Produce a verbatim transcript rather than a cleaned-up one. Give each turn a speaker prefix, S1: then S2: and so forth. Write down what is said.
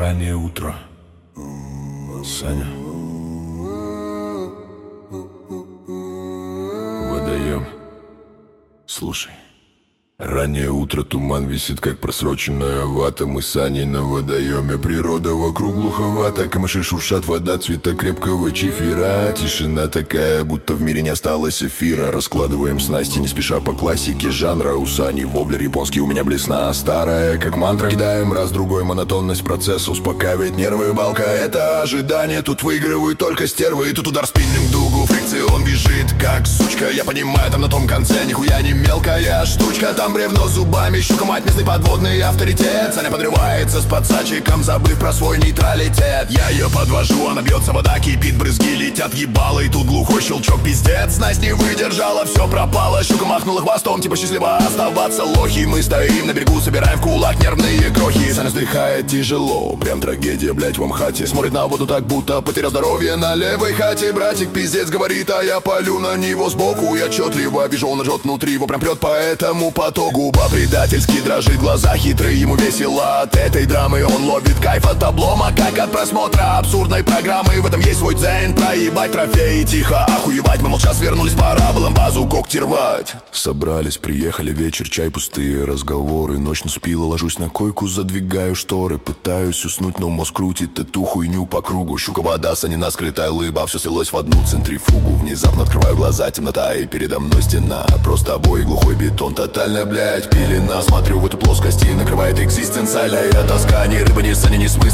S1: Раннее утро. Саня. Водоем. Слушай. Раннее утро, туман висит, как просроченная вата. Мы с Аней на водоеме, природа вокруг глуховата. Камыши шуршат, вода цвета крепкого чифира. Тишина такая, будто в мире не осталось эфира. Раскладываем снасти, не спеша по классике жанра. У Сани воблер японский, у меня блесна старая, как мантра. Кидаем раз-другой, монотонность процесса успокаивает нервы. Балка — это ожидание, тут выигрывают только стервы. И тут удар спиннинг, дугу, фрикцион бежит, как сучка. Я понимаю, там на том конце нихуя не мелкая штучка. Там бревно зубами, щука мать, местный подводный авторитет. Саня подрывается с подсадчиком, забыв про свой нейтралитет. Я ее подвожу, она бьется, вода кипит, брызги летят, ебало. И тут глухой щелчок, пиздец, снасть не выдержала, все пропало. Щука махнула хвостом, типа счастливо оставаться лохи. Мы стоим на берегу, собираем в кулак нервные крохи. Саня вздыхает тяжело, прям трагедия, блять, в Амхате. Смотрит на воду так, будто потерял здоровье на левой хате. Братик пиздец говорит, а я палю на него сбоку. Я отчетливо вижу, он жжет внутри, его прям прет, поэтому по губа предательски дрожит, глаза хитрые, ему весело от этой драмы. Он ловит кайф от облома, как от просмотра абсурдной программы. В этом есть свой дзен, проебать трофеи, тихо охуевать. Мы молча свернулись, пора было базу когти рвать. Собрались, приехали, вечер, чай, пустые разговоры. Ночь наступила, ложусь на койку, задвигаю шторы. Пытаюсь уснуть, но мозг крутит эту хуйню по кругу. Щука, вода, Санина, скрытая лыба, все слилось в одну центрифугу. Внезапно открываю глаза, темнота, и передо мной стена. Просто обои, глухой бетон, тотально, блять, пелена. Смотрю в эту плоскость и накрывает экзистенциальная тоска. Ни рыба, ни Саня, ни смысл